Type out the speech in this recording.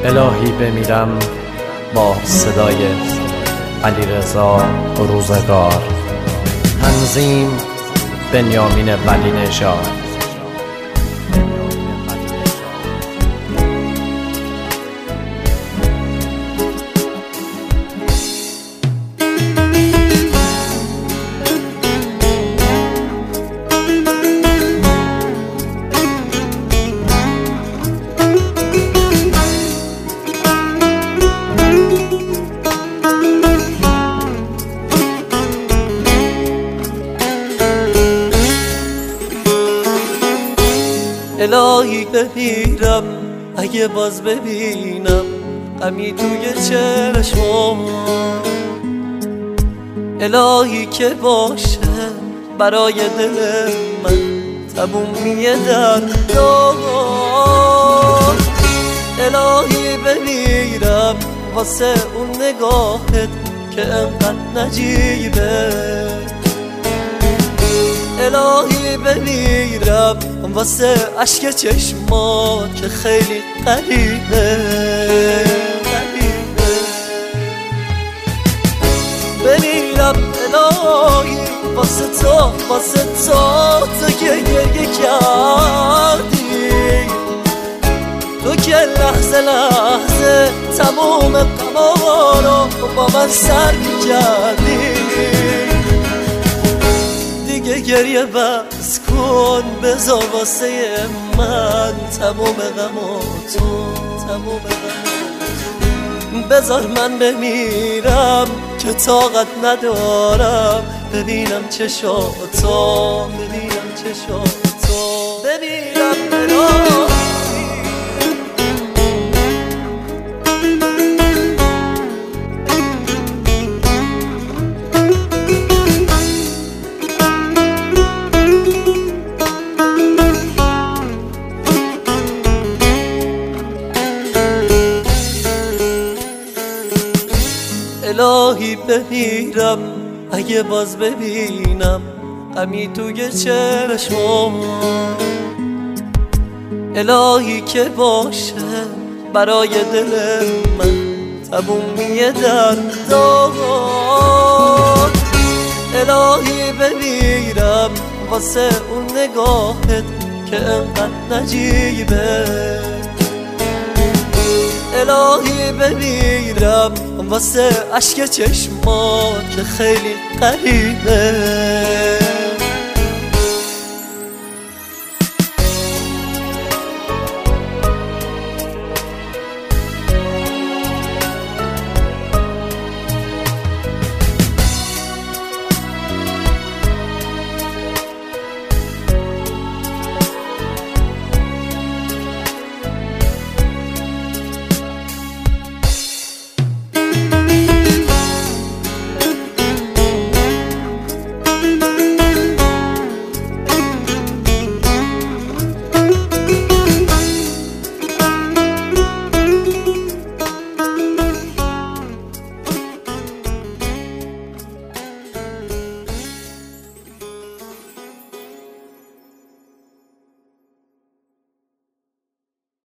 الهی بمیرم با صدای علیرضا روزگار. تنظیم بنیامین ولی نژاد. الهی بمیرم اگه باز ببینم غمی توی چشمام. الهی که باشه برای دل من تمومی دردام. الهی بمیرم واسه اون نگاهت که انقدر نجیبه. الهی بمیرم واسه عشق چشمات که خیلی غریبه. بمیرم الهی واسه تو که گریه کردی، تو که لحظه لحظه تمام غما رو با من سر کردی. دیگه گریه بس کن، بذار واسه من تمام غماتو. بذار من بمیرم که طاقت ندارم ببینم چشاتو. بمیرم الهی. الهی بمیرم اگه باز ببینم غمی توی چشمام. الهی که باشه برای دل من تمومی دردام. الهی بمیرم واسه اون نگاهت که انقدر نجیبه. الهی بمیرم واسه عشق چشمات که خیلی غریبه.